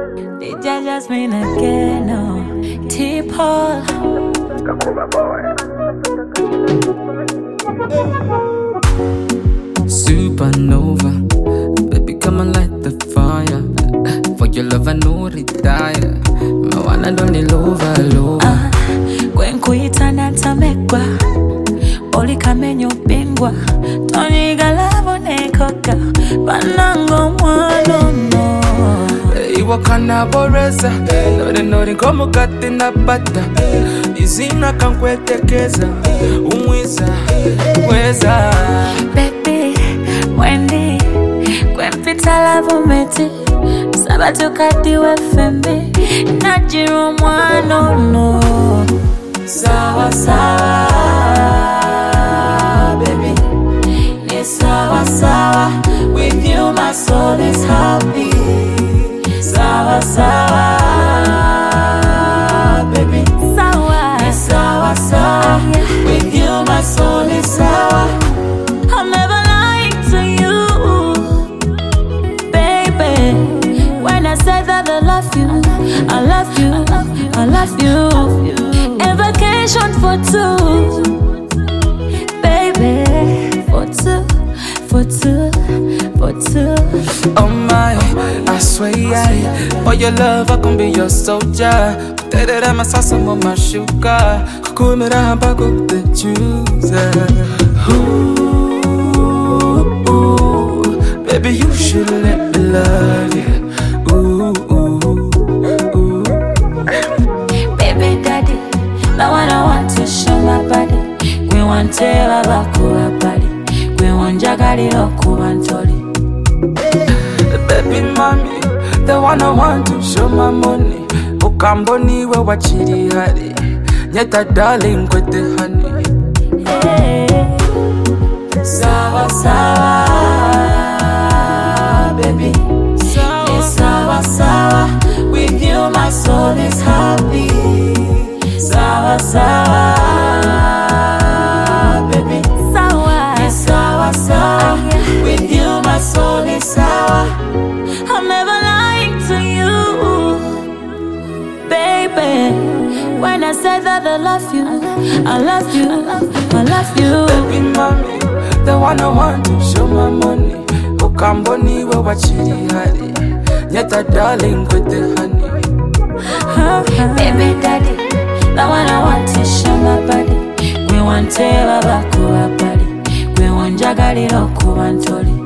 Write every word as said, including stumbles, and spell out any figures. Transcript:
D J Jasmine again, no. T-Paul. Supernova, baby come and light the fire. For your love I no retire. My one and only lover, lover. Ah, Gwen kuita na tamekwa. Oli kamenyo bingwa. Tony galavo nekoka. Banango mwalo no. Iwa kana boreza. Nori nori komu kati na bata. Izina kankwetekeza. Umwiza, kweza. Baby, Wendy. Gwen pita lavo meti. Sabatu kati we fembe. Najiru mwano no. Sawa sawa, baby. Ni sawa sawa. With you my soul is happy. Sawa sawa, baby. Sawa. Ni sawa sawa. With you my soul is sour. I'm never lying to you, baby. When I say that I love you, I love you, I love you. A vacation for two, baby. For two, for two, for two. Oh my, I swear I, for your love I can be your soldier. Kuterera masasa mo mashuka, kukumira hambako the chooser. Ooh, ooh, baby you should let me love you. Ooh, ooh, ooh. Baby daddy, now I don't want to show my body. We want to have a cool body. We want jagari lo kubantoli. Baby mommy, the one I want to show my money. Ukamboni we wachiri hari. Nyeta darling kwete honey. Hey, sawa sawa, baby. Sawa, It's sawa sawa. With you my soul is happy. Sawa sawa, baby. Sawa. It's sawa sawa. With you my soul is sour. I'm never lying to you, baby. When I say that I love you, I love you, I love you. baby mommy, the one I want to show my money. Ukamboni we wachiri hari. Nyeta darling kwete honey. Baby daddy, the one I want to show my body. We want to have a cool body. We want jagari lo kubantoli.